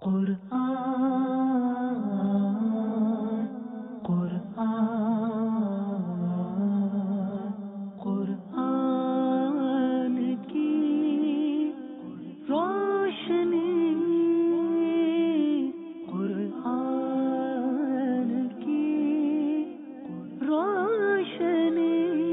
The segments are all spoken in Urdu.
قرآن قرآن قرآن کی روشنی قرآن کی روشنی.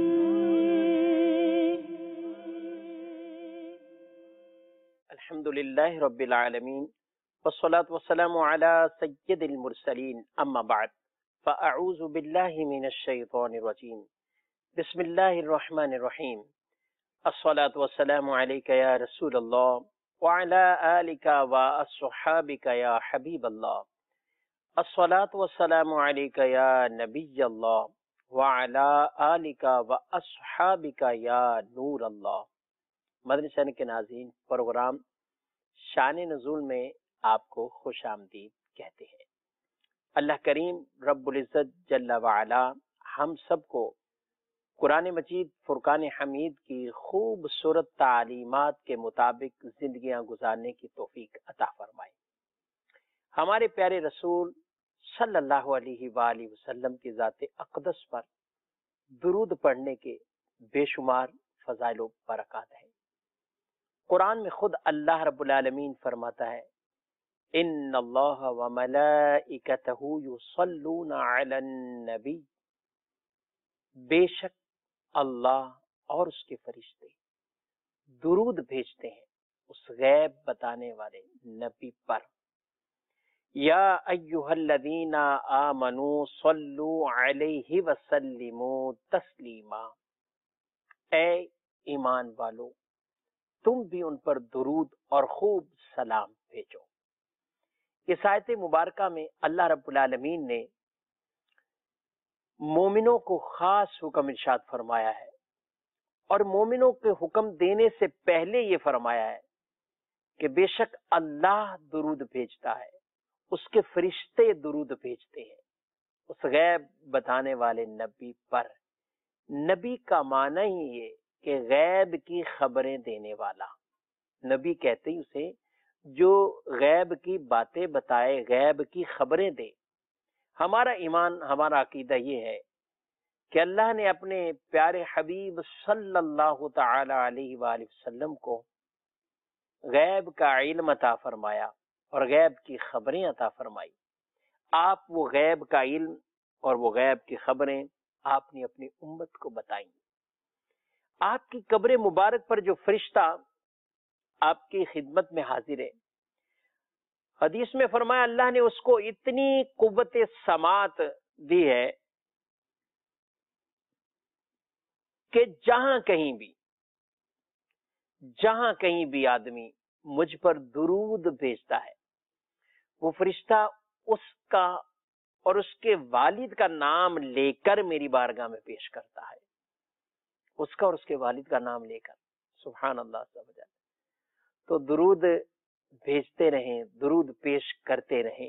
الحمدللہ رب العالمین والصلاة والسلام على سید المرسلین اما بعد فاعوذ باللہ من الشیطان الرجیم بسم اللہ الرحمن الرحیم الصلاة والسلام علیک یا رسول اللہ وعلى آلک واصحابک یا حبیب اللہ الصلاة والسلام علیک یا نبی اللہ وعلى آلک واصحابک یا نور اللہ. مدنی چینل کے ناظرین، پروگرام شان نزول میں آپ کو خوش آمدید کہتے ہیں. اللہ کریم رب العزت جل وعلا ہم سب کو قرآن مجید فرقان حمید کی خوبصورت تعلیمات کے مطابق زندگیاں گزارنے کی توفیق عطا فرمائے. ہمارے پیارے رسول صلی اللہ علیہ وآلہ وسلم کی ذات اقدس پر درود پڑھنے کے بے شمار فضائل و برکات ہیں. قرآن میں خود اللہ رب العالمین فرماتا ہے ان اللہ وملائکتہ یصلون علی النبی، بے شک اللہ اور اس کے فرشتے درود بھیجتے ہیں اس غیب بتانے والے نبی پر. یا ایہا الذین آمنوا صلوا علیہ وسلموا تسلیما، اے ایمان والو تم بھی ان پر درود اور خوب سلام بھیجو. اس آیت مبارکہ میں اللہ رب العالمین نے مومنوں کو خاص حکم ارشاد فرمایا ہے، اور مومنوں کے حکم دینے سے پہلے یہ فرمایا ہے کہ بے شک اللہ درود بھیجتا ہے، اس کے فرشتے درود بھیجتے ہیں اس غیب بتانے والے نبی پر. نبی کا معنی ہی یہ کہ غیب کی خبریں دینے والا. نبی کہتے ہی اسے جو غیب کی باتیں بتائے، غیب کی خبریں دے. ہمارا ایمان، ہمارا عقیدہ یہ ہے کہ اللہ نے اپنے پیارے حبیب صلی اللہ تعالی علیہ وآلہ وسلم کو غیب کا علم عطا فرمایا اور غیب کی خبریں عطا فرمائی. آپ وہ غیب کا علم اور وہ غیب کی خبریں آپ نے اپنی امت کو بتائیں. آپ کی قبر مبارک پر جو فرشتہ آپ کی خدمت میں حاضر ہے، حدیث میں فرمایا اللہ نے اس کو اتنی قوت سماعت دی ہے کہ جہاں کہیں بھی آدمی مجھ پر درود بھیجتا ہے، وہ فرشتہ اس کا اور اس کے والد کا نام لے کر میری بارگاہ میں پیش کرتا ہے. اس کا اور اس کے والد کا نام لے کر. سبحان اللہ. تو درود بھیجتے رہیں، درود پیش کرتے رہیں.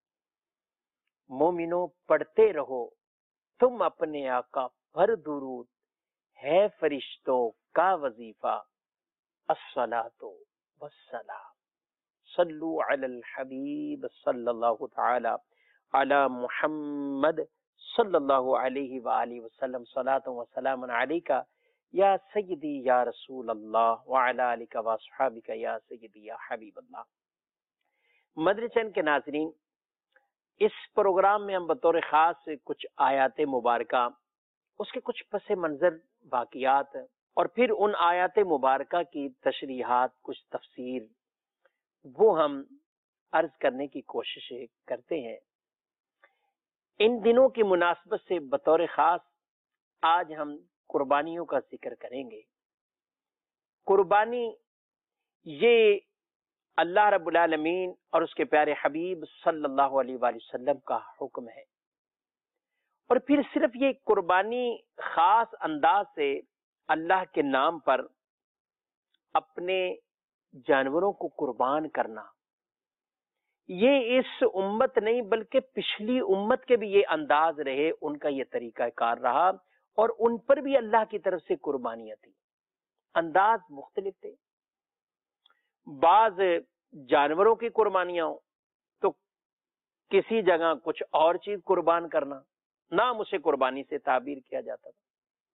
مومنوں پڑھتے رہو تم اپنے آقا پر درود، ہے فرشتوں کا وظیفہ الصلاۃ والسلام. صلو علی الحبیب صلی اللہ تعالی علی محمد صلی اللہ علیہ وآلہ وسلم صلاۃ و سلام علیکہ یا سیدی یا رسول اللہ وعلی آلک واصحابک یا سیدی یا حبیب اللہ. مدنی چینل کے ناظرین، اس پروگرام میں ہم بطور خاص کچھ آیات مبارکہ، اس کے کچھ پس منظر واقعات اور پھر ان آیات مبارکہ کی تشریحات، کچھ تفسیر، وہ ہم عرض کرنے کی کوشش کرتے ہیں. ان دنوں کی مناسبت سے بطور خاص آج ہم قربانیوں کا ذکر کریں گے. قربانی یہ اللہ رب العالمین اور اس کے پیارے حبیب صلی اللہ علیہ وآلہ وسلم کا حکم ہے. اور پھر صرف یہ قربانی خاص انداز سے اللہ کے نام پر اپنے جانوروں کو قربان کرنا، یہ اس امت نہیں بلکہ پچھلی امت کے بھی یہ انداز رہے، ان کا یہ طریقہ کار رہا، اور ان پر بھی اللہ کی طرف سے قربانیاں تھیں. انداز مختلف تھے. بعض جانوروں کی قربانیاں ہوں، تو کسی جگہ کچھ اور چیز قربان کرنا، نام اسے قربانی سے تعبیر کیا جاتا تھا۔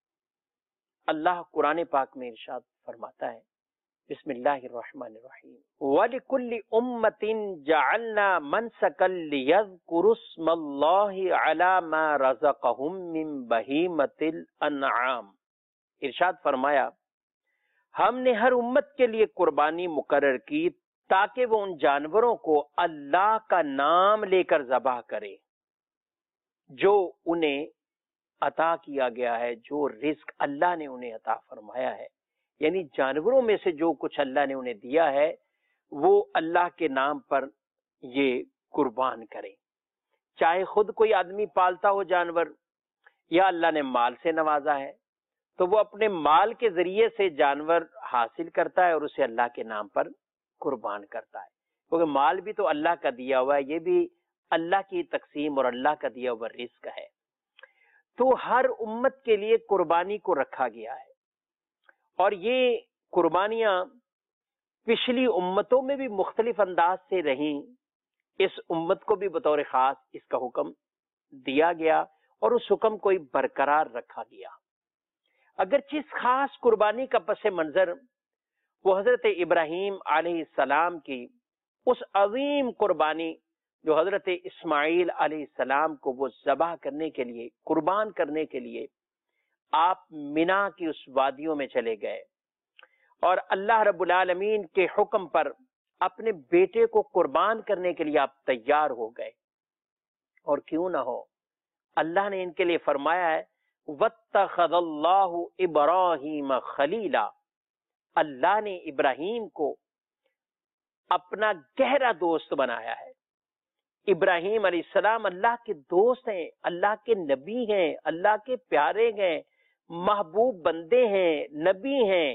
اللہ قرآن پاک میں ارشاد فرماتا ہے، بسم اللہ الرحمن الرحیم، وَلِكُلِّ أُمَّةٍ جَعَلْنَا مَنْسَكًا لِيَذْكُرُوا اسْمَ اللَّهِ عَلَى مَا رَزَقَهُم مِّن بَهِيمَةِ الْأَنْعَامِ۔ ارشاد فرمایا، ہم نے ہر امت کے لیے قربانی مقرر کی تاکہ وہ ان جانوروں کو اللہ کا نام لے کر ذبح کرے جو انہیں عطا کیا گیا ہے، جو رزق اللہ نے انہیں عطا فرمایا ہے، یعنی جانوروں میں سے جو کچھ اللہ نے انہیں دیا ہے وہ اللہ کے نام پر یہ قربان کریں۔ چاہے خود کوئی آدمی پالتا ہو جانور، یا اللہ نے مال سے نوازا ہے تو وہ اپنے مال کے ذریعے سے جانور حاصل کرتا ہے اور اسے اللہ کے نام پر قربان کرتا ہے، کیونکہ مال بھی تو اللہ کا دیا ہوا ہے، یہ بھی اللہ کی تقسیم اور اللہ کا دیا ہوا رزق ہے۔ تو ہر امت کے لیے قربانی کو رکھا گیا ہے، اور یہ قربانیاں پچھلی امتوں میں بھی مختلف انداز سے رہیں، اس امت کو بھی بطور خاص اس کا حکم دیا گیا اور اس حکم کو برقرار رکھا گیا۔ اگرچہ اس خاص قربانی کا پس منظر وہ حضرت ابراہیم علیہ السلام کی اس عظیم قربانی جو حضرت اسماعیل علیہ السلام کو وہ ذبح کرنے کے لیے، قربان کرنے کے لیے آپ مینا کی اس وادیوں میں چلے گئے اور اللہ رب العالمین کے حکم پر اپنے بیٹے کو قربان کرنے کے لیے آپ تیار ہو گئے۔ اور کیوں نہ ہو، اللہ نے ان کے لیے فرمایا ہے وَاتَّخَذَ اللَّهُ إِبْرَاهِيمَ خَلِيلًا، اللہ نے ابراہیم کو اپنا گہرا دوست بنایا ہے۔ ابراہیم علیہ السلام اللہ کے دوست ہیں، اللہ کے نبی ہیں، اللہ کے پیارے ہیں، محبوب بندے ہیں، نبی ہیں،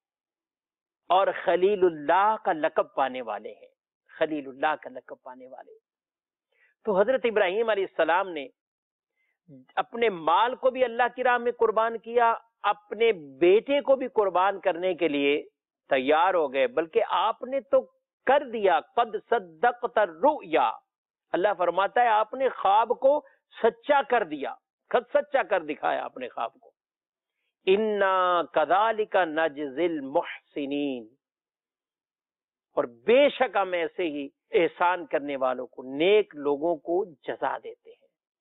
اور خلیل اللہ کا لقب پانے والے ہیں، خلیل اللہ کا لقب پانے والے۔ تو حضرت ابراہیم علیہ السلام نے اپنے مال کو بھی اللہ کی راہ میں قربان کیا، اپنے بیٹے کو بھی قربان کرنے کے لیے تیار ہو گئے، بلکہ آپ نے تو کر دیا، قد صدقت الرؤیا، اللہ فرماتا ہے آپ نے خواب کو سچا کر دیا، خود سچا کر دکھایا اپنے خواب کو۔ انا کذالک نجزی المحسنین، اور بے شک ہم ایسے ہی احسان کرنے والوں کو، نیک لوگوں کو جزا دیتے ہیں۔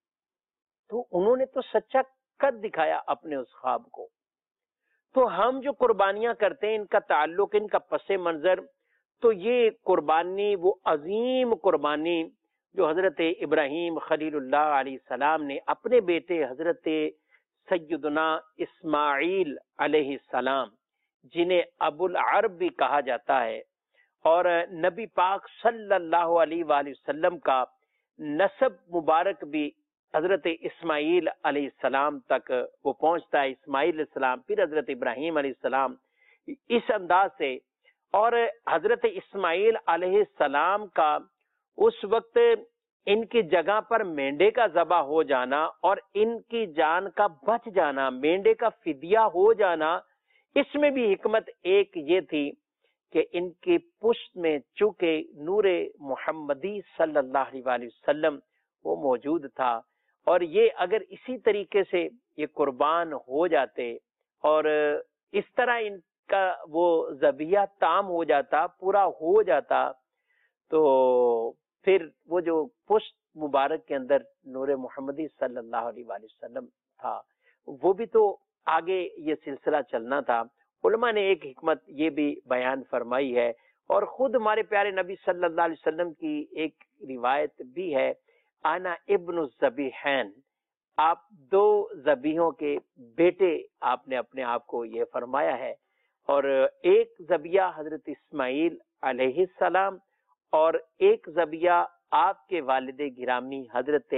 تو انہوں نے تو سچا کر دکھایا اپنے اس خواب کو۔ تو ہم جو قربانیاں کرتے ہیں، ان کا تعلق، ان کا پس منظر، تو یہ قربانی وہ عظیم قربانی جو حضرت ابراہیم خلیل اللہ علیہ السلام نے اپنے بیٹے حضرت سیدنا اسماعیل علیہ السلام، جنہیں ابو العرب بھی کہا جاتا ہے، اور نبی پاک صلی اللہ علیہ وآلہ وسلم کا نسب مبارک بھی حضرت اسماعیل علیہ السلام تک وہ پہنچتا ہے، اسماعیل علیہ السلام پھر حضرت ابراہیم علیہ السلام، اس انداز سے۔ اور حضرت اسماعیل علیہ السلام کا اس وقت ان کی جگہ پر مینڈے کا ذبح ہو جانا اور ان کی جان کا بچ جانا، مینڈے کا فدیہ ہو جانا، اس میں بھی حکمت ایک یہ تھی کہ ان کی پشت میں چونکہ نور محمدی صلی اللہ علیہ وسلم وہ موجود تھا، اور یہ اگر اسی طریقے سے یہ قربان ہو جاتے اور اس طرح ان کا وہ ذبیحہ تام ہو جاتا، پورا ہو جاتا، تو پھر وہ جو پشت مبارک کے اندر نور محمدی صلی اللہ علیہ وآلہ وسلم تھا، وہ بھی تو آگے یہ سلسلہ چلنا تھا۔ علماء نے ایک حکمت یہ بھی بیان فرمائی ہے، اور خود ہمارے پیارے نبی صلی اللہ علیہ وسلم کی ایک روایت بھی ہے، انا ابن الذبیحین، آپ دو ذبیحوں کے بیٹے آپ نے اپنے آپ کو یہ فرمایا ہے، اور ایک ذبیحہ حضرت اسماعیل علیہ السلام اور ایک ذبیحہ آپ کے والد گرامی حضرت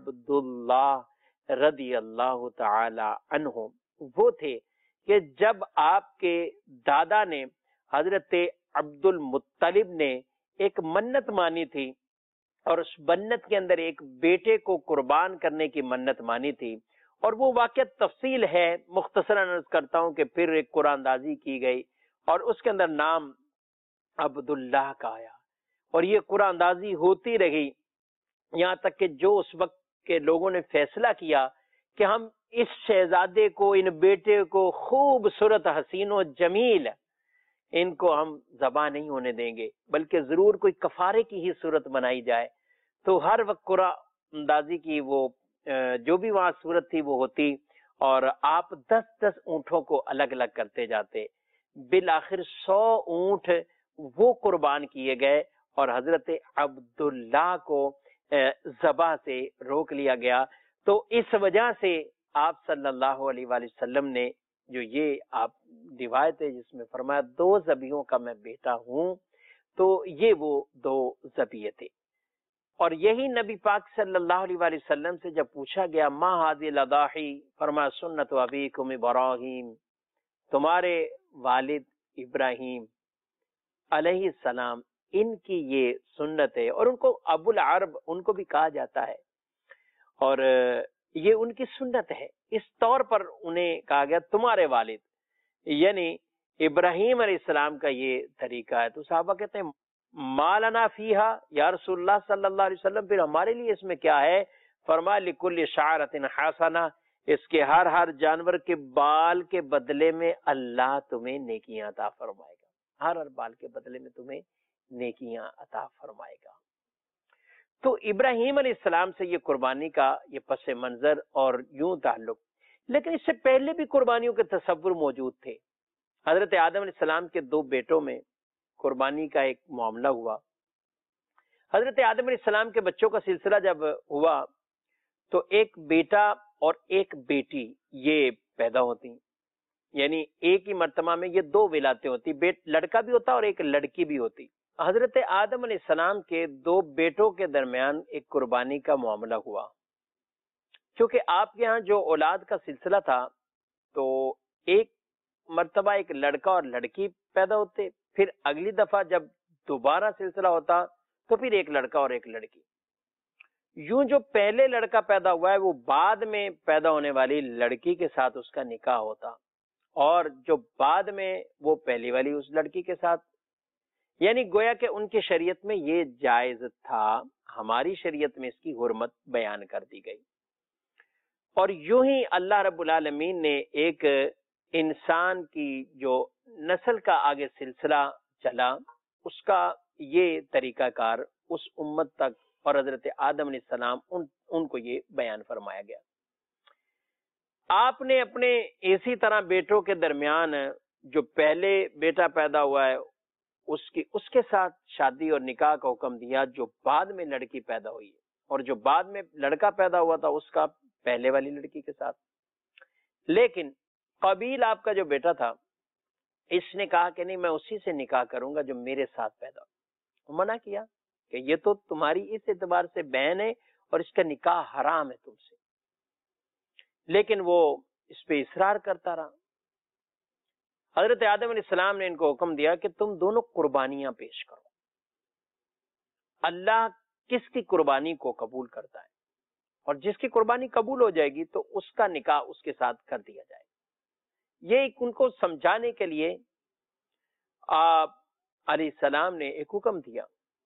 عبداللہ رضی اللہ تعالی عنہ وہ تھے کہ جب آپ کے دادا نے حضرت عبد المطلب نے ایک منت مانی تھی، اور اس منت کے اندر ایک بیٹے کو قربان کرنے کی منت مانی تھی، اور وہ واقعہ تفصیل ہے، مختصراً عرض کرتا ہوں کہ پھر ایک قرآن اندازی کی گئی اور اس کے اندر نام عبداللہ کا آیا، اور یہ قرآن اندازی ہوتی رہی، یہاں تک کہ جو اس وقت کے لوگوں نے فیصلہ کیا کہ ہم اس شہزادے کو، ان بیٹے کو، خوبصورت حسین و جمیل، ان کو ہم ذبح نہیں ہونے دیں گے، بلکہ ضرور کوئی کفارے کی ہی صورت بنائی جائے۔ تو ہر وقت قرآن اندازی کی وہ جو بھی وہاں صورت تھی وہ ہوتی، اور آپ 10 اونٹوں کو الگ الگ کرتے جاتے۔ بالآخر 100 اونٹ وہ قربان کیے گئے اور حضرت عبداللہ کو ذبح سے روک لیا گیا۔ تو اس وجہ سے آپ صلی اللہ علیہ وآلہ وسلم نے جو یہ آپ روایت ہے جس میں فرمایا 2 ذبیحوں کا میں بیٹا ہوں، تو یہ وہ 2 ذبیحے تھے۔ اور یہی نبی پاک صلی اللہ علیہ وآلہ وسلم سے جب پوچھا گیا ما هذه الاضاحی، فرمایا سنت ابیکم ابراہیم، تمہارے والد ابراہیم علیہ السلام ان کی یہ سنت ہے، اور ان کو ابو العرب ان کو بھی کہا جاتا ہے، اور یہ ان کی سنت ہے۔ اس طور پر انہیں کہا گیا تمہارے والد یعنی ابراہیم علیہ السلام کا یہ طریقہ ہے۔ تو صحابہ کہتے ہیں ما لنا فیہا یا رسول اللہ صلی اللہ علیہ وسلم، پھر ہمارے لیے اس میں کیا ہے؟ فرمایا لکل شعرۃ حسنہ، اس کے ہر جانور کے بال کے بدلے میں اللہ تمہیں نیکیاں عطا فرمائے گا، ہر بال کے بدلے میں تمہیں نیکیاں عطا فرمائے گا۔ تو ابراہیم علیہ السلام سے یہ قربانی کا یہ پس منظر اور یوں تعلق، لیکن اس سے پہلے بھی قربانیوں کے تصور موجود تھے۔ حضرت آدم علیہ السلام کے 2 بیٹوں میں قربانی کا ایک معاملہ ہوا۔ حضرت آدم علیہ السلام کے بچوں کا سلسلہ جب ہوا تو ایک بیٹا اور ایک بیٹی یہ پیدا ہوتی، یعنی ایک ہی مرتبہ میں یہ 2 ولادتیں ہوتی، لڑکا بھی ہوتا اور ایک لڑکی بھی ہوتی۔ حضرت آدم علیہ السلام کے 2 بیٹوں کے درمیان ایک قربانی کا معاملہ ہوا، کیونکہ آپ کے ہاں جو اولاد کا سلسلہ تھا تو ایک مرتبہ ایک لڑکا اور لڑکی پیدا ہوتے، پھر اگلی دفعہ جب دوبارہ سلسلہ ہوتا تو پھر ایک لڑکا اور ایک لڑکی۔ یوں جو پہلے لڑکا پیدا ہوا ہے وہ بعد میں پیدا ہونے والی لڑکی کے ساتھ اس کا نکاح ہوتا، اور جو بعد میں وہ پہلی والی اس لڑکی کے ساتھ، یعنی گویا کہ ان کی شریعت میں یہ جائز تھا، ہماری شریعت میں اس کی حرمت بیان کر دی گئی۔ اور یوں ہی اللہ رب العالمین نے ایک انسان کی جو نسل کا آگے سلسلہ چلا اس کا یہ طریقہ کار اس امت تک اور حضرت آدم علیہ السلام ان کو یہ بیان فرمایا گیا۔ آپ نے اپنے اسی طرح بیٹوں کے درمیان جو پہلے بیٹا پیدا ہوا ہے اس کے ساتھ شادی اور نکاح کا حکم دیا، جو بعد میں لڑکی پیدا ہوئی ہے، اور جو بعد میں لڑکا پیدا ہوا تھا اس کا پہلے والی لڑکی کے ساتھ۔ لیکن قابیل آپ کا جو بیٹا تھا اس نے کہا کہ نہیں، میں اسی سے نکاح کروں گا جو میرے ساتھ پیدا ہو۔ منع کیا کہ یہ تو تمہاری اس اعتبار سے بہن ہے اور اس کا نکاح حرام ہے تم سے، لیکن وہ اس پہ اصرار کرتا رہا۔ حضرت آدم علیہ السلام نے ان کو حکم دیا کہ تم دونوں قربانیاں پیش کرو، اللہ کس کی قربانی کو قبول کرتا ہے، اور جس کی قربانی قبول ہو جائے گی تو اس کا نکاح اس کے ساتھ کر دیا جائے گا۔ یہ ان کو سمجھانے کے لیے آپ علیہ السلام نے ایک حکم دیا۔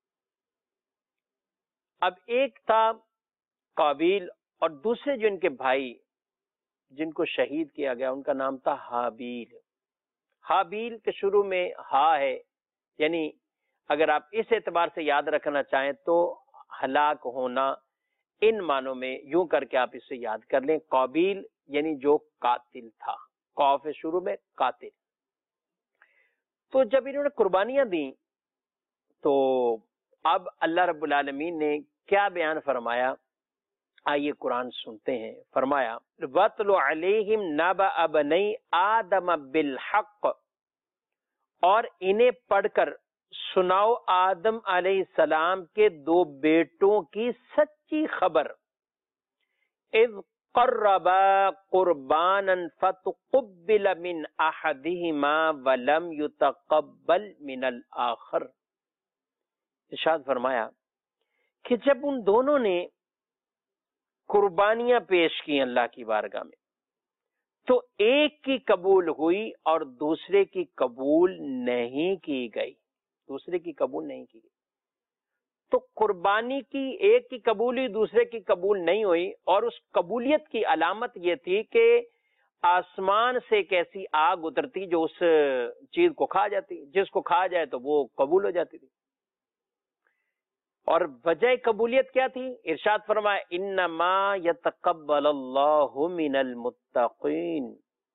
اب ایک تھا قابیل اور دوسرے جو ان کے بھائی جن کو شہید کیا گیا ان کا نام تھا حابیل۔ حابیل کے شروع میں ہا ہے، یعنی اگر آپ اس اعتبار سے یاد رکھنا چاہیں تو ہلاک ہونا، ان معنوں میں یوں کر کے آپ اسے یاد کر لیں۔ قابیل یعنی جو قاتل تھا، قاف شروع میں قاتل۔ تو جب انہوں نے قربانیاں دیں تو اب اللہ رب العالمین نے کیا بیان فرمایا، آئیے قرآن سنتے ہیں۔ فرمایا وَاتْلُ عَلَيْهِمْ نَبَأَ بَنِي آدَمَ بِالْحَقِّ، اور انہیں پڑھ کر سناؤ آدم علیہ السلام کے 2 بیٹوں کی سچی خبر۔ اذ قربا قربانا فتقبل من احدهما ولم يتقبل من الاخر۔ ارشاد فرمایا کہ جب ان دونوں نے قربانیاں پیش کی اللہ کی بارگاہ میں تو ایک کی قبول ہوئی اور دوسرے کی قبول نہیں کی گئی، دوسرے کی قبول نہیں کی گئی۔ تو قربانی کی ایک کی قبولی دوسرے کی قبول نہیں ہوئی، اور اس قبولیت کی علامت یہ تھی کہ آسمان سے ایک ایسی آگ اترتی جو اس چیز کو کھا جاتی، جس کو کھا جائے تو وہ قبول ہو جاتی تھی۔ اور وجہ قبولیت کیا تھی؟ ارشاد فرمایا انما یتقبل اللہ من المتقین،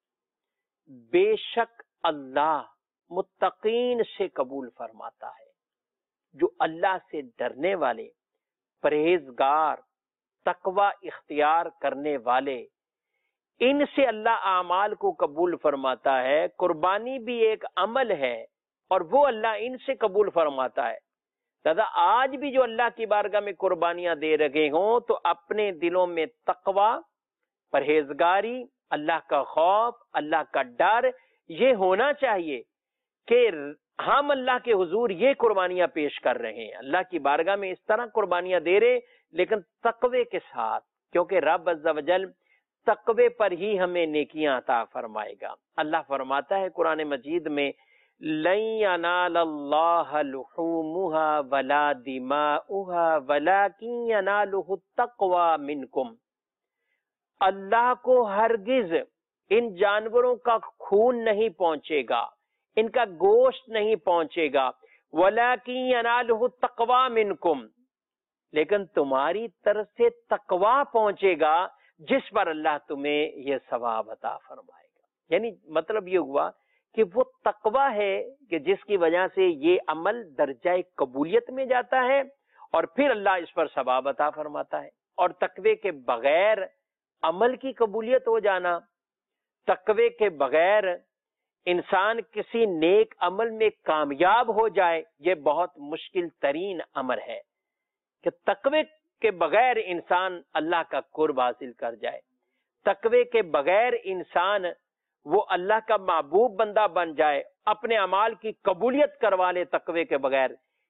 بے شک اللہ متقین سے قبول فرماتا ہے، جو اللہ سے ڈرنے والے، پرہیزگار، تقوی اختیار کرنے والے، ان سے اللہ اعمال کو قبول فرماتا ہے۔ قربانی بھی ایک عمل ہے اور وہ اللہ ان سے قبول فرماتا ہے۔ لہذا آج بھی جو اللہ کی بارگاہ میں قربانیاں دے رہے ہوں تو اپنے دلوں میں تقوی، پرہیزگاری، اللہ کا خوف، اللہ کا ڈر یہ ہونا چاہیے کہ ہم اللہ کے حضور یہ قربانیاں پیش کر رہے ہیں، اللہ کی بارگاہ میں اس طرح قربانیاں دے رہے لیکن تقوی کے ساتھ، کیونکہ رب عز و جل تقوی پر ہی ہمیں نیکیاں عطا فرمائے گا۔ اللہ فرماتا ہے قرآن مجید میں لن ینال اللہ لحومها ولا دماؤها ولکن ینالہ التقوی منکم، اللہ کو ہرگز ان جانوروں کا خون نہیں پہنچے گا، ان کا گوشت نہیں پہنچے گا، وَلَٰكِن يَنَالُهُ التَّقْوَىٰ مِنْكُمْ، لیکن تمہاری طرف سے تقوی پہنچے گا جس پر اللہ تمہیں یہ ثواب عطا فرمائے گا۔ یعنی مطلب یہ ہوا کہ وہ تقوی ہے کہ جس کی وجہ سے یہ عمل درجہ قبولیت میں جاتا ہے اور پھر اللہ اس پر ثواب عطا فرماتا ہے۔ اور تقوی کے بغیر عمل کی قبولیت ہو جانا، تقوی کے بغیر انسان کسی نیک عمل میں کامیاب ہو جائے، یہ بہت مشکل ترین امر ہے کہ تقوی کے بغیر انسان اللہ کا قرب حاصل کر جائے، تقوی کے بغیر انسان وہ اللہ کا محبوب بندہ بن جائے، اپنے اعمال کی قبولیت کروا لے تقوی کے بغیر،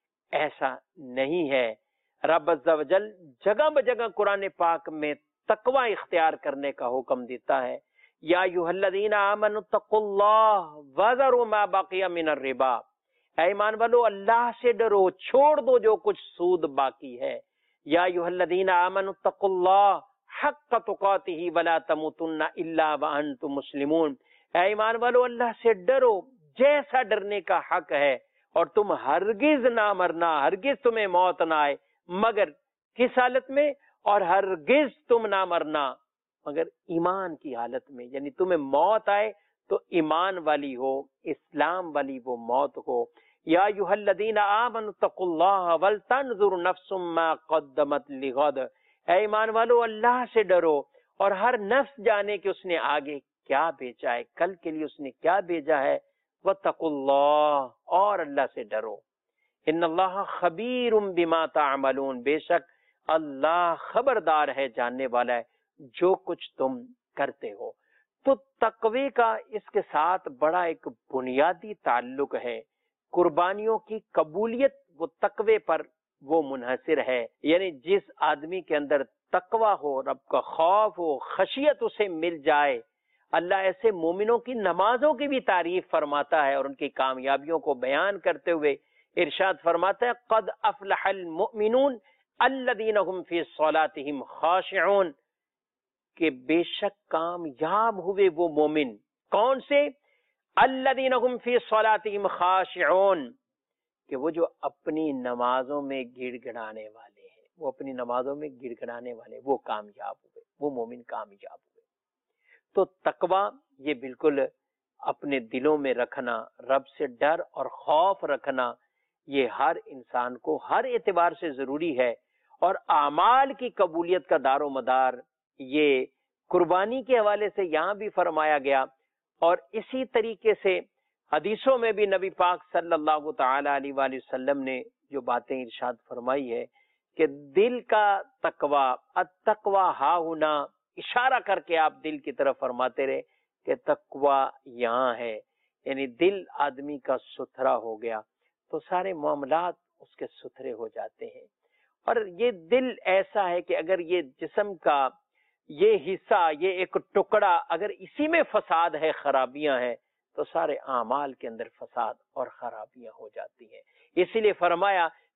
ایسا نہیں ہے۔ رب عز و جل جگہ بجگہ قرآن پاک میں تقوی اختیار کرنے کا حکم دیتا ہے۔ یا ایھا الذین آمنوا اتقوا اللہ وذروا ما بقی من الربا، اے ایمان والو اللہ سے ڈرو، چھوڑ دو جو کچھ سود باقی ہے۔ یا ایھا الذین آمنوا اتقوا اللہ حق تقاتہ ولا تموتن الا وانتم مسلمون، اے ایمان والو اللہ سے ڈرو جیسا ڈرنے کا حق ہے، اور تم ہرگز نہ مرنا، ہرگز تمہیں موت نہ آئے مگر کس حالت میں؟ اور ہرگز تم نہ مرنا مگر ایمان کی حالت میں، یعنی تمہیں موت آئے تو ایمان والی ہو، اسلام والی وہ موت ہو۔ یا ایھا الذین آمنوا اتقوا اللہ ولتنظر نفس ما قدمت لغد، اے ایمان والو اللہ سے ڈرو اور ہر نفس جانے کہ اس نے آگے کیا بھیجا ہے، کل کے لیے اس نے کیا بھیجا ہے۔ واتقوا اللہ، اور اللہ سے ڈرو۔ ان اللہ خبیر بما تعملون، بے شک اللہ خبردار ہے، جاننے والا ہے جو کچھ تم کرتے ہو۔ تو تقوی کا اس کے ساتھ بڑا ایک بنیادی تعلق ہے۔ قربانیوں کی قبولیت وہ تقوی پر وہ منحصر ہے، یعنی جس آدمی کے اندر تقوی ہو، رب کا خوف ہو، خشیت اسے مل جائے، اللہ ایسے مومنوں کی نمازوں کی بھی تعریف فرماتا ہے اور ان کی کامیابیوں کو بیان کرتے ہوئے ارشاد فرماتا ہے قد افلح المؤمنون الذین هم فی صلاتهم خاشعون، کہ بے شک کامیاب ہوئے وہ مومن، کون سے؟ الذین هم فی صلاتهم خاشعون، کہ وہ جو اپنی نمازوں میں گڑ گڑانے والے ہیں، وہ اپنی نمازوں میں گڑ گڑانے والے، وہ کامیاب ہوئے، وہ مومن کامیاب ہوئے۔ تو تقوی یہ بالکل اپنے دلوں میں رکھنا، رب سے ڈر اور خوف رکھنا، یہ ہر انسان کو ہر اعتبار سے ضروری ہے۔ اور اعمال کی قبولیت کا دار و مدار یہ قربانی کے حوالے سے یہاں بھی فرمایا گیا، اور اسی طریقے سے حدیثوں میں بھی نبی پاک صلی اللہ تعالی علیہ وآلہ وسلم نے جو باتیں ارشاد فرمائی ہے کہ دل کا تقوی، التقوی ہا ہنا، اشارہ کر کے آپ دل کی طرف فرماتے رہے کہ تقوی یہاں ہے، یعنی دل آدمی کا ستھرا ہو گیا تو سارے معاملات اس کے ستھرے ہو جاتے ہیں۔ اور یہ دل ایسا ہے کہ اگر یہ جسم کا یہ حصہ، یہ ایک ٹکڑا اگر اسی میں فساد ہے، خرابیاں ہیں، تو سارے اعمال کے اندر فساد اور خرابیاں ہو جاتی ہیں۔ اسی لیے فرمایا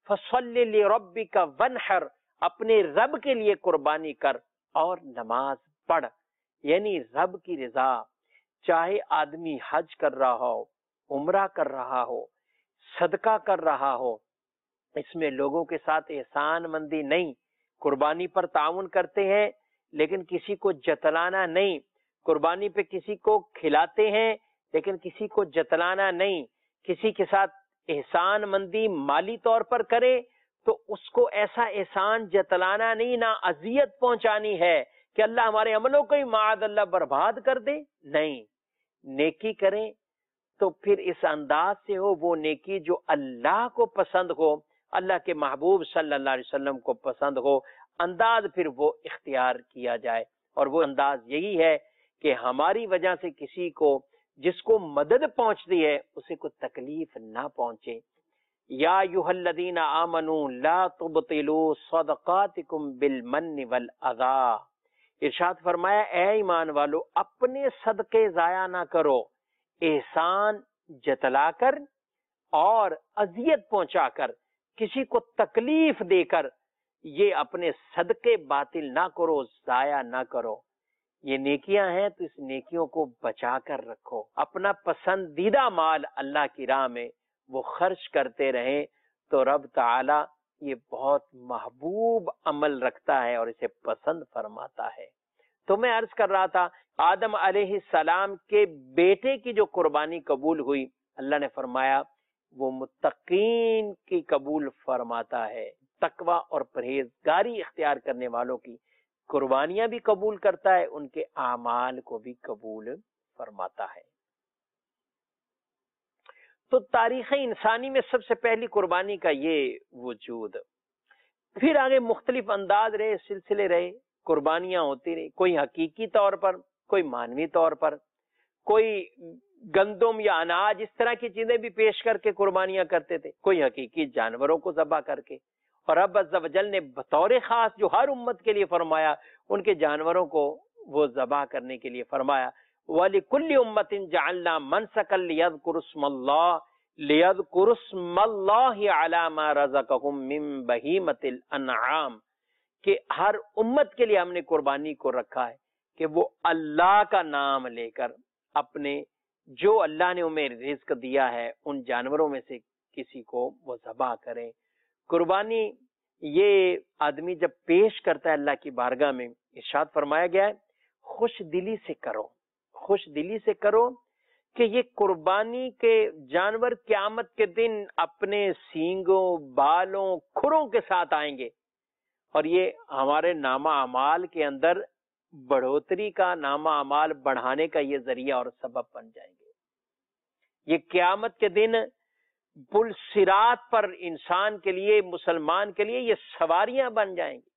فصلی لربک وانحر، اپنے رب کے لیے قربانی کر اور نماز پڑھ. یعنی رب کی رضا، چاہے آدمی حج کر رہا ہو، عمرہ کر رہا ہو، صدقہ کر رہا ہو، اس میں لوگوں کے ساتھ احسان مندی نہیں. قربانی پر تعاون کرتے ہیں لیکن کسی کو جتلانا نہیں. قربانی پہ کسی کو کھلاتے ہیں لیکن کسی کو جتلانا نہیں. کسی کے ساتھ احسان مندی مالی طور پر کرے تو اس کو ایسا احسان جتلانا نہیں، نہ اذیت پہنچانی ہے کہ اللہ ہمارے عملوں کو ہی معاذ اللہ برباد کر دے. نہیں، نیکی کریں تو پھر اس انداز سے ہو، وہ نیکی جو اللہ کو پسند ہو، اللہ کے محبوب صلی اللہ علیہ وسلم کو پسند ہو. انداز پھر وہ اختیار کیا جائے، اور وہ انداز یہی ہے کہ ہماری وجہ سے کسی کو، جس کو مدد پہنچتی ہے، اسے کوئی تکلیف نہ پہنچے. یا ایھا الذین آمنوا لا تبطلوا صدقاتکم بالمن والاذی، ارشاد فرمایا اے ایمان والو، اپنے صدقے ضائع نہ کرو، احسان جتلا کر اور اذیت پہنچا کر، کسی کو تکلیف دے کر، یہ اپنے صدقے باطل نہ کرو، ضائع نہ کرو. یہ نیکیاں ہیں تو اس نیکیوں کو بچا کر رکھو. اپنا پسندیدہ مال اللہ کی راہ میں وہ خرچ کرتے رہیں تو رب تعالی یہ بہت محبوب عمل رکھتا ہے اور اسے پسند فرماتا ہے. تو میں عرض کر رہا تھا، آدم علیہ السلام کے بیٹے کی جو قربانی قبول ہوئی، اللہ نے فرمایا وہ متقین کی قبول فرماتا ہے. تقوی اور پرہیزگاری اختیار کرنے والوں کی قربانیاں بھی قبول کرتا ہے، ان کے اعمال کو بھی قبول فرماتا ہے. تو تاریخ انسانی میں سب سے پہلی قربانی کا یہ وجود. پھر آگے مختلف انداز رہے، سلسلے رہے، قربانیاں ہوتی رہی، کوئی حقیقی طور پر، کوئی معنوی طور پر، کوئی گندم یا اناج اس طرح کی چیزیں بھی پیش کر کے قربانیاں کرتے تھے، کوئی حقیقی جانوروں کو ذبح کر کے. اور رب عز و جل نے بطور خاص جو ہر امت کے لیے فرمایا، ان کے جانوروں کو وہ ذبح کرنے کے لیے فرمایا. وَلِكُلِّ أُمَّةٍ جَعَلْنَا مَنْسَكًا لِيَذْكُرُوا اسْمَ اللَّهِ عَلَى مَا رَزَقَهُم مِّن بَهِيمَةِ الْأَنْعَامِ، کہ ہر امت کے لیے ہم نے قربانی کو رکھا ہے کہ وہ اللہ کا نام لے کر اپنے جو اللہ نے انہیں رزق دیا ہے ان جانوروں میں سے کسی کو وہ ذبح کریں. قربانی یہ آدمی جب پیش کرتا ہے اللہ کی بارگاہ میں، ارشاد فرمایا گیا ہے خوش دلی سے کرو، خوش دلی سے کرو، کہ یہ قربانی کے جانور قیامت کے دن اپنے سینگوں، بالوں، کھروں کے ساتھ آئیں گے، اور یہ ہمارے نامہ اعمال کے اندر بڑھوتری کا، نامہ اعمال بڑھانے کا یہ ذریعہ اور سبب بن جائیں گے. یہ قیامت کے دن پل صراط پر انسان کے لیے، مسلمان کے لیے یہ سواریاں بن جائیں گی.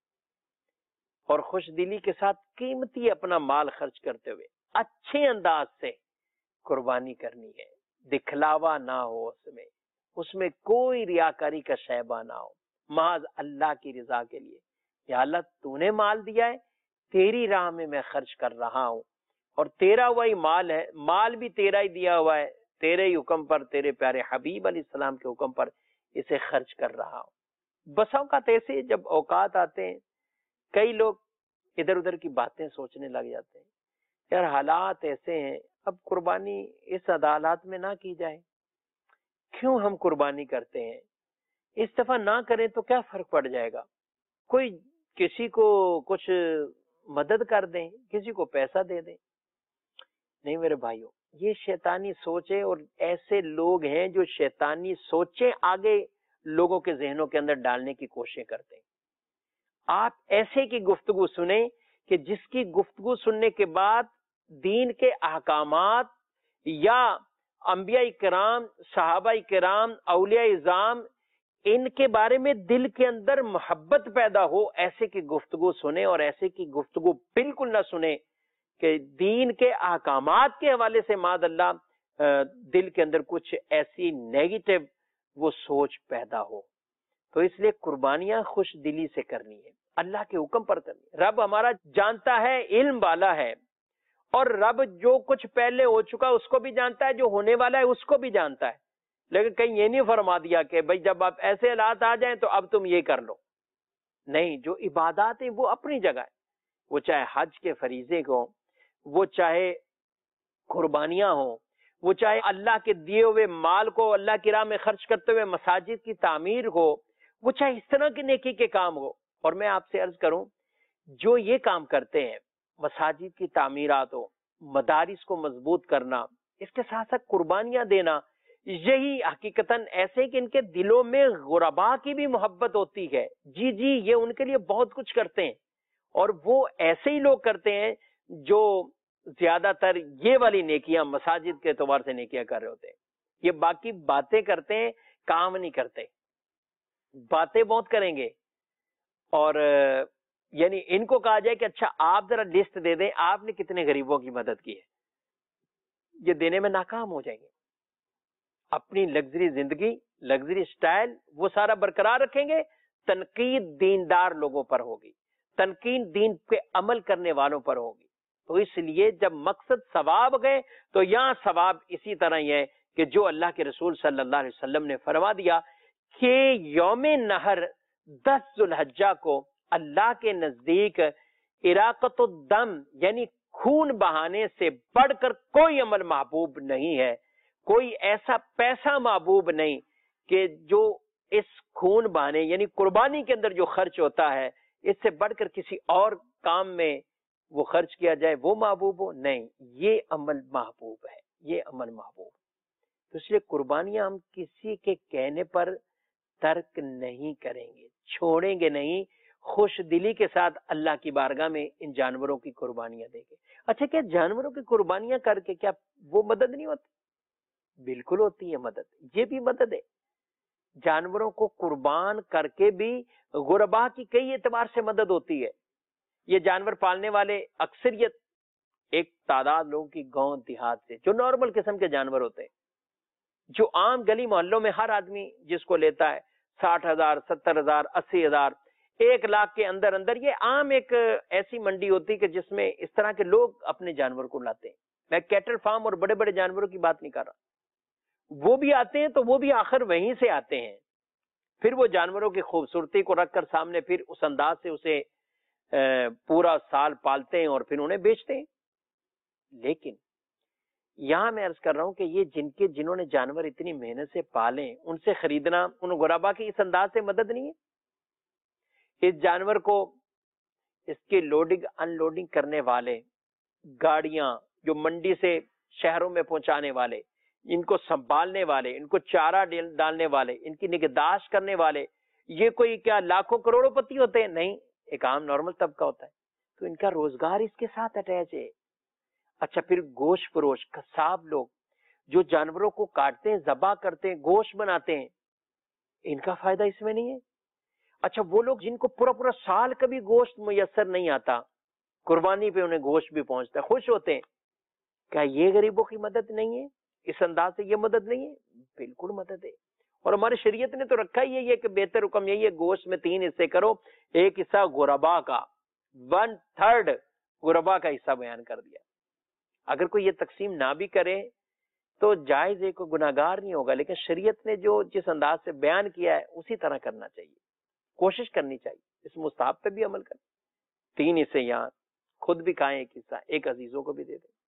اور خوش دلی کے ساتھ قیمتی اپنا مال خرچ کرتے ہوئے اچھے انداز سے قربانی کرنی ہے، دکھلاوا نہ ہو، اس میں کوئی ریاکاری کا شائبہ نہ ہو، محض اللہ کی رضا کے لیے. یا اللہ تو نے مال دیا ہے، تیری راہ میں میں خرچ کر رہا ہوں، اور تیرا وہی مال ہے، مال بھی تیرا ہی دیا ہوا ہے، تیرے ہی حکم پر، تیرے پیارے حبیب علیہ السلام کے حکم پر اسے خرچ کر رہا ہوں. بس اوقات ایسے جب اوقات آتے ہیں کئی لوگ ادھر ادھر کی باتیں سوچنے لگ جاتے ہیں، یار حالات ایسے ہیں، اب قربانی اس عدالت میں نہ کی جائے، کیوں ہم قربانی کرتے ہیں، اس دفعہ نہ کریں تو کیا فرق پڑ جائے گا، کوئی کسی کو کچھ مدد کر دیں، کسی کو پیسہ دے دیں. نہیں میرے بھائیوں، یہ شیطانی سوچیں، اور ایسے لوگ ہیں جو شیطانی سوچیں آگے لوگوں کے ذہنوں کے اندر ڈالنے کی کوشش کرتے ہیں. آپ ایسے کی گفتگو سنیں کہ جس کی گفتگو سننے کے بعد دین کے احکامات یا انبیاء کرام، صحابہ کرام، اولیاء اعظام، ان کے بارے میں دل کے اندر محبت پیدا ہو. ایسے کی گفتگو سنیں، اور ایسے کی گفتگو بالکل نہ سنیں کہ دین کے احکامات کے حوالے سے معاذ اللہ دل کے اندر کچھ ایسی نیگیٹو وہ سوچ پیدا ہو. تو اس لیے قربانیاں خوش دلی سے کرنی ہے، اللہ کے حکم پر کرنی ہے. رب ہمارا جانتا ہے، علم والا ہے، اور رب جو کچھ پہلے ہو چکا اس کو بھی جانتا ہے، جو ہونے والا ہے اس کو بھی جانتا ہے. لیکن کہیں یہ نہیں فرما دیا کہ بھائی جب آپ ایسے حالات آ جائیں تو اب تم یہ کر لو. نہیں، جو عبادات ہیں وہ اپنی جگہ ہے، وہ چاہے حج کے فریضے کو، وہ چاہے قربانیاں ہوں، وہ چاہے اللہ کے دیے ہوئے مال کو اللہ کی راہ میں خرچ کرتے ہوئے مساجد کی تعمیر ہو، وہ چاہے اس طرح کی نیکی کے کام ہو. اور میں آپ سے عرض کروں، جو یہ کام کرتے ہیں، مساجد کی تعمیرات ہو، مدارس کو مضبوط کرنا، اس کے ساتھ ساتھ قربانیاں دینا، یہی حقیقتاً ایسے کہ ان کے دلوں میں غربا کی بھی محبت ہوتی ہے. جی جی، یہ ان کے لیے بہت کچھ کرتے ہیں، اور وہ ایسے ہی لوگ کرتے ہیں جو زیادہ تر یہ والی نیکیاں مساجد کے اعتبار سے نیکیاں کر رہے ہوتے ہیں. یہ باقی باتیں کرتے ہیں، کام نہیں کرتے. باتیں بہت کریں گے، اور یعنی ان کو کہا جائے کہ اچھا آپ ذرا لسٹ دے دیں آپ نے کتنے غریبوں کی مدد کی ہے، یہ دینے میں ناکام ہو جائیں گے. اپنی لگژری زندگی، لگژری سٹائل وہ سارا برقرار رکھیں گے. تنقید دیندار لوگوں پر ہوگی، تنقید دین پہ عمل کرنے والوں پر ہوگی. تو اس لیے جب مقصد ثواب گئے تو یہاں ثواب اسی طرح ہی ہے کہ جو اللہ کے رسول صلی اللہ علیہ وسلم نے فرما دیا کہ یوم نہر 10 ذوالحجہ کو اللہ کے نزدیک اراقۃ الدم یعنی خون بہانے سے بڑھ کر کوئی عمل محبوب نہیں ہے. کوئی ایسا پیسہ محبوب نہیں کہ جو اس خون بہانے یعنی قربانی کے اندر جو خرچ ہوتا ہے اس سے بڑھ کر کسی اور کام میں وہ خرچ کیا جائے وہ محبوب ہو. نہیں، یہ عمل محبوب ہے، یہ عمل محبوب. تو اس لیے قربانیاں ہم کسی کے کہنے پر ترک نہیں کریں گے، چھوڑیں گے نہیں. خوش دلی کے ساتھ اللہ کی بارگاہ میں ان جانوروں کی قربانیاں دیں گے. اچھا، کیا جانوروں کی قربانیاں کر کے کیا وہ مدد نہیں ہوتی؟ بالکل ہوتی ہے مدد. یہ بھی مدد ہے. جانوروں کو قربان کر کے بھی غربا کی کئی اعتبار سے مدد ہوتی ہے. یہ جانور پالنے والے اکثریت ایک تعداد لوگوں کی گاؤں دیہات سے جو نارمل قسم کے جانور ہوتے ہیں، جو عام گلی محلوں میں ہر آدمی جس کو لیتا ہے 60,000 70,000 80,000 1 لاکھ کے اندر اندر، یہ عام ایک ایسی منڈی ہوتی کہ جس میں اس طرح کے لوگ اپنے جانور کو لاتے ہیں. میں کیٹل فارم اور بڑے بڑے جانوروں کی بات نہیں کر رہا. وہ بھی آتے ہیں تو وہ بھی آخر وہیں سے آتے ہیں. پھر وہ جانوروں کی خوبصورتی کو رکھ کر سامنے پھر اس انداز سے اسے پورا سال پالتے ہیں اور پھر انہیں بیچتے ہیں. لیکن یہاں میں عرض کر رہا ہوں کہ یہ جنہوں نے جانور اتنی محنت سے پالے ان سے خریدنا ان غربا کی اس انداز سے مدد نہیں ہے. اس جانور کو اس کی لوڈنگ ان لوڈنگ کرنے والے، گاڑیاں جو منڈی سے شہروں میں پہنچانے والے، ان کو سنبھالنے والے، ان کو چارہ ڈالنے والے، ان کی نگہداشت کرنے والے، یہ کوئی کیا لاکھوں کروڑوں پتی ہوتے ہیں؟ نہیں، ایک عام نارمل طبقہ ہوتا ہے. تو ان کا روزگار اس کے ساتھ اٹیچ ہے. اچھا، پھر گوشت فروش قصاب لوگ جو جانوروں کو کاٹتے ہیں، ذبح کرتے ہیں، گوشت بناتے ہیں، ان کا فائدہ اس میں نہیں ہے. اچھا، وہ لوگ جن کو پورا پورا سال کبھی گوشت میسر نہیں آتا، قربانی پہ انہیں گوشت بھی پہنچتا ہے، خوش ہوتے ہیں. کیا یہ غریبوں کی مدد نہیں ہے؟ اس انداز سے یہ مدد نہیں ہے؟ بالکل مدد ہے. اور ہماری شریعت نے تو رکھا ہی ہے کہ بہتر حکم یہی ہے گوشت میں 3 حصے کرو. ایک حصہ غربا کا، 1/3 غربا کا حصہ بیان کر دیا. اگر کوئی یہ تقسیم نہ بھی کرے تو جائز ہے، کوئی گناہگار نہیں ہوگا. لیکن شریعت نے جو جس انداز سے بیان کیا ہے اسی طرح کرنا چاہیے، کوشش کرنی چاہیے. اس مستحب پہ بھی عمل کریں. 3 حصے یہاں خود بھی کھائیں، ایک حصہ ایک عزیزوں کو بھی دے دیں.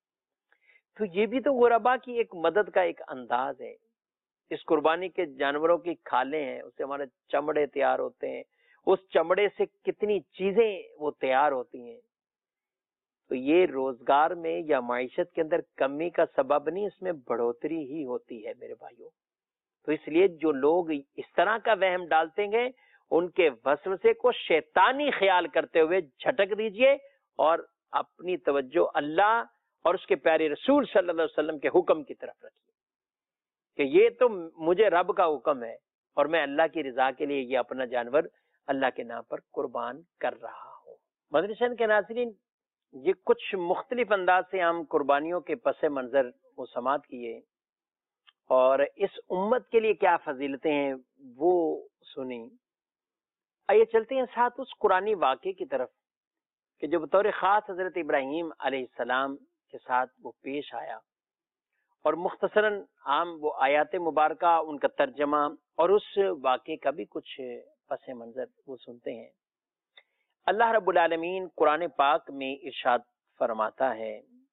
تو یہ بھی تو غربا کی ایک مدد کا ایک انداز ہے. اس قربانی کے جانوروں کی کھالیں ہیں، اس سے ہمارے چمڑے تیار ہوتے ہیں، اس چمڑے سے کتنی چیزیں وہ تیار ہوتی ہیں. تو یہ روزگار میں یا معیشت کے اندر کمی کا سبب نہیں، اس میں بڑھوتری ہی ہوتی ہے میرے بھائیوں. تو اس لیے جو لوگ اس طرح کا وہم ڈالتے ہیں ان کے وسوسے کو شیطانی خیال کرتے ہوئے جھٹک دیجئے اور اپنی توجہ اللہ اور اس کے پیارے رسول صلی اللہ علیہ وسلم کے حکم کی طرف رکھیے کہ یہ تو مجھے رب کا حکم ہے اور میں اللہ کی رضا کے لیے یہ اپنا جانور اللہ کے نام پر قربان کر رہا ہوں. مدرسین کے ناظرین، یہ کچھ مختلف انداز سے ہم قربانیوں کے پس منظر وہ سماعت کیے اور اس امت کے لیے کیا فضیلتیں ہیں وہ سنی. آئیے چلتے ہیں ساتھ اس قرآنی واقعے کی طرف کہ جو بطور خاص حضرت ابراہیم علیہ السلام کے ساتھ وہ پیش آیا اور مختصراً ہم وہ آیات مبارکہ، ان کا ترجمہ اور اس واقعے کا بھی کچھ پس منظر وہ سنتے ہیں۔ اللہ رب العالمین قرآن پاک میں ارشاد فرماتا ہے،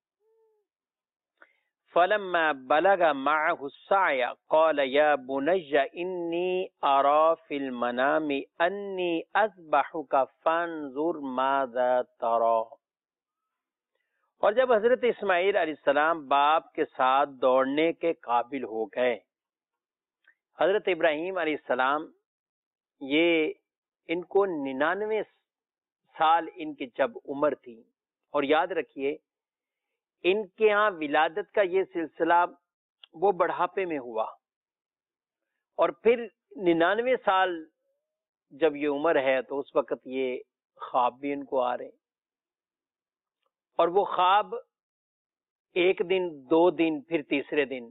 فَلَمَّا بَلَغَ مَعَهُ السَّعْيَ قَالَ يَا بُنَيَّ إِنِّي أَرَىٰ فِي الْمَنَامِ أَنِّي أَذْبَحُكَ فَانظُرْ مَاذَا تَرَىٰ۔ اور جب حضرت اسماعیل علیہ السلام باپ کے ساتھ دوڑنے کے قابل ہو گئے، حضرت ابراہیم علیہ السلام یہ ان کو 99 سال ان کی جب عمر تھی، اور یاد رکھیے ان کے ہاں ولادت کا یہ سلسلہ وہ بڑھاپے میں ہوا، اور پھر 99 سال جب یہ عمر ہے تو اس وقت یہ خواب بھی ان کو آ رہے، اور وہ خواب ایک دن، 2 دن، پھر تیسرے دن،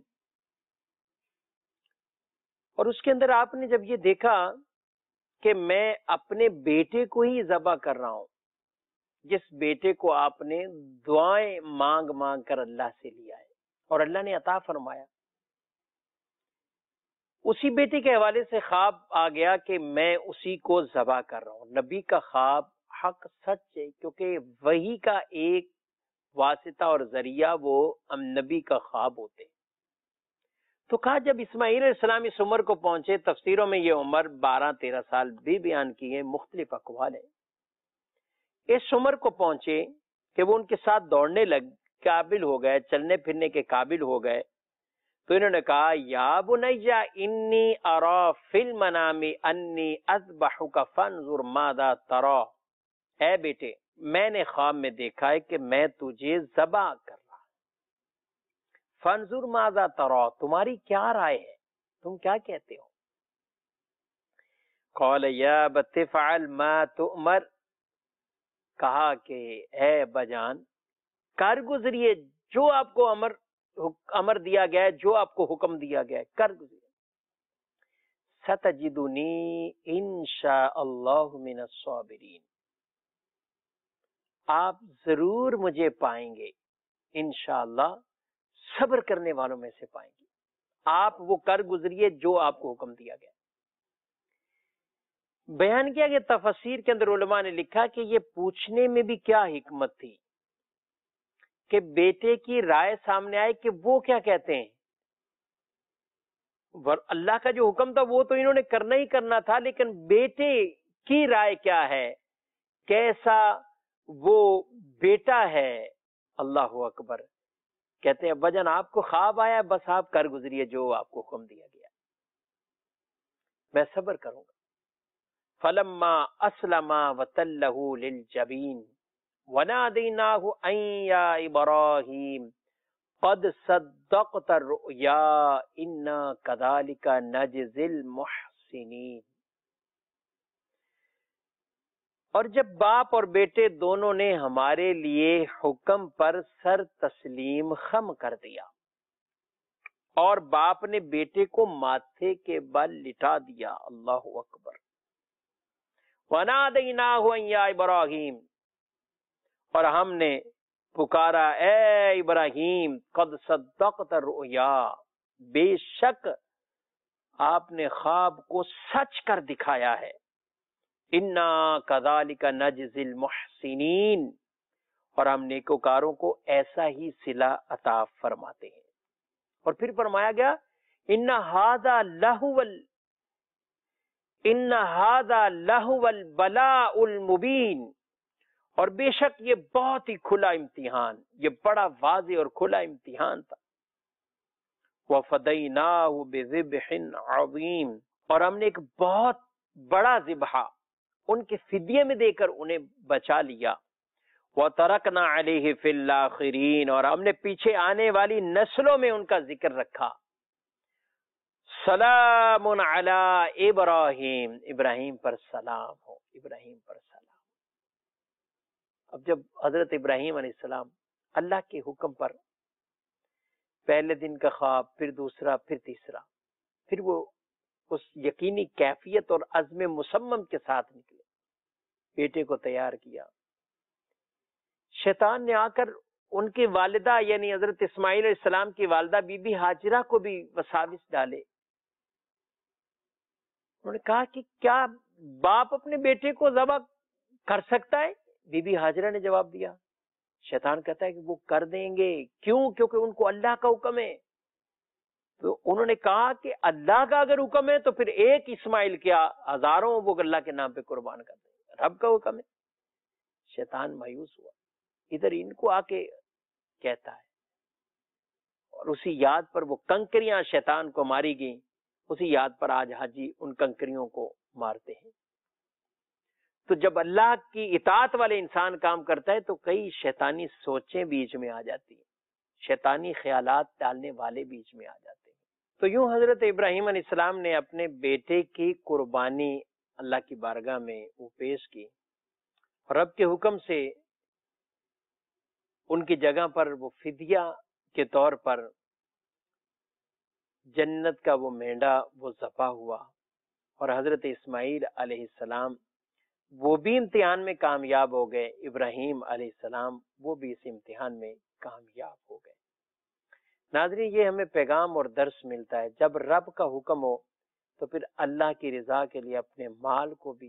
اور اس کے اندر آپ نے جب یہ دیکھا کہ میں اپنے بیٹے کو ہی ذبح کر رہا ہوں، جس بیٹے کو آپ نے دعائیں مانگ مانگ کر اللہ سے لیا ہے اور اللہ نے عطا فرمایا، اسی بیٹے کے حوالے سے خواب آ گیا کہ میں اسی کو ذبح کر رہا ہوں۔ نبی کا خواب حق سچ ہے، کیونکہ وحی کا ایک واسطہ اور ذریعہ وہ نبی کا خواب ہوتے۔ تو کہا جب اسماعیل علیہ السلام اس عمر کو پہنچے، تفسیروں میں یہ عمر 12-13 سال بھی بیان کی ہے، مختلف اقوال ہیں، اس عمر کو پہنچے کہ وہ ان کے ساتھ دوڑنے قابل ہو گئے، چلنے پھرنے کے قابل ہو گئے، تو انہوں نے کہا یا بنیا انی ارا فی المنام انی اذبحک فانظر ماذا تری، اے بیٹے میں نے خواب میں دیکھا ہے کہ میں تجھے ذبح کر رہا، فانظر ماذا تری، تمہاری کیا رائے ہے، تم کیا کہتے ہو؟ قال یا ابت افعل ما تؤمر، کہا کہ اے بجان کر گزریے جو آپ کو امر دیا گیا ہے، جو آپ کو حکم دیا گیا ہے کر گزریے۔ ستجدنی انشاء اللہ من الصابرین، آپ ضرور مجھے پائیں گے انشاءاللہ صبر کرنے والوں میں سے پائیں گے، آپ وہ کر گزریے جو آپ کو حکم دیا گیا۔ بیان کیا کہ تفسیر کے اندر علماء نے لکھا کہ یہ پوچھنے میں بھی کیا حکمت تھی کہ بیٹے کی رائے سامنے آئے کہ وہ کیا کہتے ہیں، اللہ کا جو حکم تھا وہ تو انہوں نے کرنا ہی کرنا تھا، لیکن بیٹے کی رائے کیا ہے، کیسا وہ بیٹا ہے۔ اللہ اکبر، کہتے ہیں ابا جان آپ کو خواب آیا، بس آپ کر گزریے جو آپ کو حکم دیا گیا، میں صبر کروں گا۔ فلما اسلم وتلہ للجبین ونادیناہ ان یا ابراہیم قد صدقت الرؤیا انا کذالک نجزی المحسنین۔ اور جب باپ اور بیٹے دونوں نے ہمارے لیے حکم پر سر تسلیم خم کر دیا، اور باپ نے بیٹے کو ماتھے کے بل لٹا دیا، اللہ اکبر، وَنَادَيْنَاهُ أَن يَا إِبْرَاهِيمُ، اور ہم نے پکارا اے ابراہیم، قد صدقت الرؤیا، بے شک آپ نے خواب کو سچ کر دکھایا ہے، انا کذالک نجزی المحسنین، اور ہم نیکوکاروں کو ایسا ہی صلہ عطا فرماتے ہیں۔ اور پھر فرمایا گیا ان ھذا لہو البلاء المبین، اور بے شک یہ بہت ہی کھلا امتحان، یہ بڑا واضح اور کھلا امتحان تھا۔ وَفَدَيْنَاهُ بِذِبْحٍ عَظِيمٍ، اور ہم نے ایک بہت بڑا ذبح ان کے فدیے میں دے کر انہیں بچا لیا۔ وَتَرَكْنَا عَلَيْهِ فِي الْآخِرِينَ، اور ہم نے پیچھے آنے والی نسلوں میں ان کا ذکر رکھا۔ سلام علی ابراہیم، ابراہیم پر سلام ہو، ابراہیم پر سلام۔ اب جب حضرت ابراہیم علیہ السلام اللہ کے حکم پر پہلے دن کا خواب، پھر دوسرا، پھر تیسرا، پھر وہ اس یقینی کیفیت اور عزم مصمم کے ساتھ نکلے، بیٹے کو تیار کیا، شیطان نے آ کر ان کی والدہ یعنی حضرت اسماعیل علیہ السلام کی والدہ بی بی ہاجرہ کو بھی وساوس ڈالے. انہوں نے کہا کہ کیا باپ اپنے بیٹے کو ذبح کر سکتا ہے؟ بی بی ہاجرہ نے جواب دیا. شیطان کہتا ہے کہ وہ کر دیں گے. کیوں؟ کیونکہ ان کو اللہ کا حکم ہے. تو انہوں نے کہا کہ اللہ کا اگر حکم ہے تو پھر ایک اسماعیل کیا ہزاروں وہ اللہ کے نام پہ قربان کر دیں. رب کا حکم ہے. شیطان مایوس ہوا. ادھر ان کو آ کے کہتا ہے اور اسی یاد پر وہ کنکریاں شیطان کو ماری گئیں. اسی یاد پر آج حاجی ان کنکریوں کو مارتے ہیں. تو جب اللہ کی اطاعت والے انسان کام کرتا ہے تو کئی شیطانی سوچیں بیچ میں آ جاتی ہیں, شیطانی خیالات ڈالنے والے بیچ میں آ جاتے ہیں. تو یوں حضرت ابراہیم علیہ السلام نے اپنے بیٹے کی قربانی اللہ کی بارگاہ میں وہ پیش کی اور رب کے حکم سے ان کی جگہ پر وہ فدیہ کے طور پر جنت کا وہ مینڈا وہ ذبح ہوا. اور حضرت اسماعیل علیہ السلام وہ بھی امتحان میں کامیاب ہو گئے. ابراہیم علیہ السلام وہ بھی اس امتحان میں کامیاب ہو گئے. ناظرین, یہ ہمیں پیغام اور درس ملتا ہے. جب رب کا حکم ہو تو پھر اللہ کی رضا کے لیے اپنے مال کو بھی,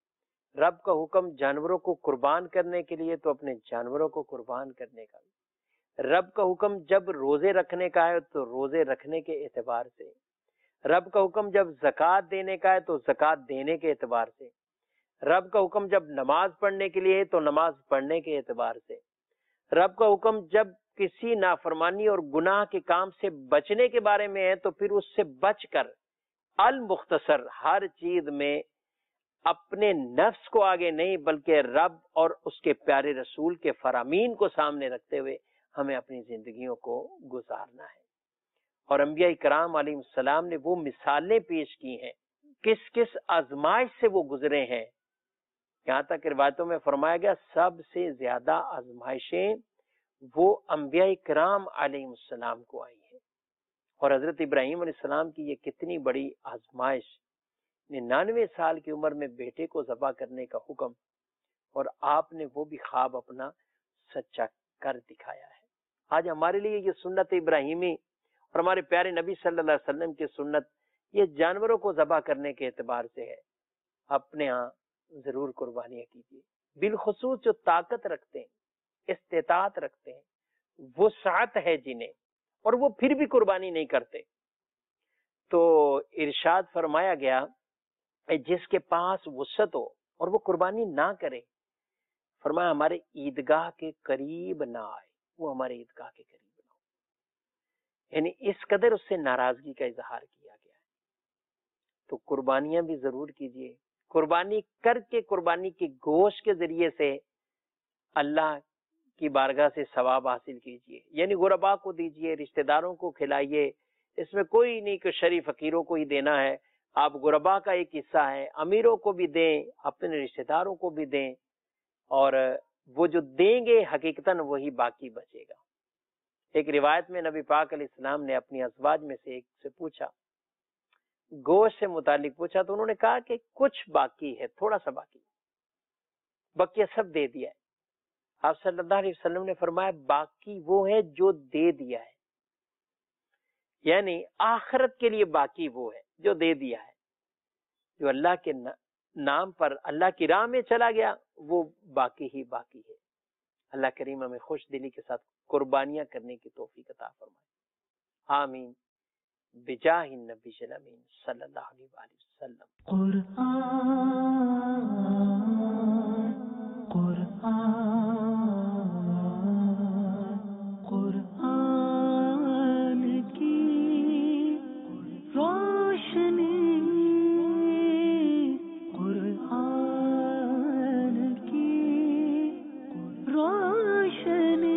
رب کا حکم جانوروں کو قربان کرنے کے لیے تو اپنے جانوروں کو قربان کرنے کا بھی, رب کا حکم جب روزے رکھنے کا ہے تو روزے رکھنے کے اعتبار سے, رب کا حکم جب زکوٰۃ دینے کا ہے تو زکوٰۃ دینے کے اعتبار سے, رب کا حکم جب نماز پڑھنے کے لیے ہے تو نماز پڑھنے کے اعتبار سے, رب کا حکم جب کسی نافرمانی اور گناہ کے کام سے بچنے کے بارے میں ہے تو پھر اس سے بچ کر المختصر ہر چیز میں اپنے نفس کو آگے نہیں بلکہ رب اور اس کے پیارے رسول کے فرامین کو سامنے رکھتے ہوئے ہمیں اپنی زندگیوں کو گزارنا ہے. اور انبیاء کرام علیہ السلام نے وہ مثالیں پیش کی ہیں, کس کس آزمائش سے وہ گزرے ہیں. یہاں تک روایتوں میں فرمایا گیا سب سے زیادہ آزمائشیں وہ انبیاء کرام علیہ السلام کو آئی ہیں. اور حضرت ابراہیم علیہ السلام کی یہ کتنی بڑی آزمائش, 99 سال کی عمر میں بیٹے کو ذبح کرنے کا حکم, اور آپ نے وہ بھی خواب اپنا سچا کر دکھایا ہے. آج ہمارے لیے یہ سنت ابراہیمی اور ہمارے پیارے نبی صلی اللہ علیہ وسلم کی سنت یہ جانوروں کو ذبح کرنے کے اعتبار سے ہے. اپنے ہاں ضرور قربانیاں کیجیے, بالخصوص جو طاقت رکھتے ہیں, استطاعت رکھتے ہیں, وسعت ہے جنہیں, اور وہ پھر بھی قربانی نہیں کرتے. تو ارشاد فرمایا گیا جس کے پاس وسعت ہو اور وہ قربانی نہ کرے, فرمایا ہمارے عیدگاہ کے قریب نہ آئے, وہ ہمارے عیدگاہ کے قریب نہ ہو. یعنی اس قدر اس سے ناراضگی کا اظہار کیا گیا ہے. تو قربانیاں بھی ضرور کیجیے, قربانی کر کے قربانی کے گوشت کے ذریعے سے اللہ کی بارگاہ سے ثواب حاصل کیجیے. یعنی غربا کو دیجیے, رشتہ داروں کو کھلائیے, اس میں کوئی نہیں کہ شریف فقیروں کو ہی دینا ہے. آپ غربا کا ایک حصہ ہے, امیروں کو بھی دیں, اپنے رشتہ داروں کو بھی دیں, اور وہ جو دیں گے حقیقتاً وہی باقی بچے گا. ایک روایت میں نبی پاک علیہ السلام نے اپنی ازواج میں سے ایک سے پوچھا, گوشت سے متعلق پوچھا, تو انہوں نے کہا کہ کچھ باقی ہے, تھوڑا سا باقی, بقیہ سب دے دیا ہے. آپ صلی اللہ علیہ وسلم نے فرمایا باقی وہ ہے جو دے دیا ہے, یعنی آخرت کے لیے باقی وہ ہے جو دے دیا ہے. جو اللہ کے نام پر اللہ کی راہ میں چلا گیا وہ باقی ہی باقی ہے. اللہ کریم ہمیں خوش دلی کے ساتھ قربانیاں کرنے کی توفیق عطا فرمائے. آمین بجاہ النبی الامین صلی اللہ علیہ وآلہ وسلم. قرآن کی روشنی, قرآن کی روشنی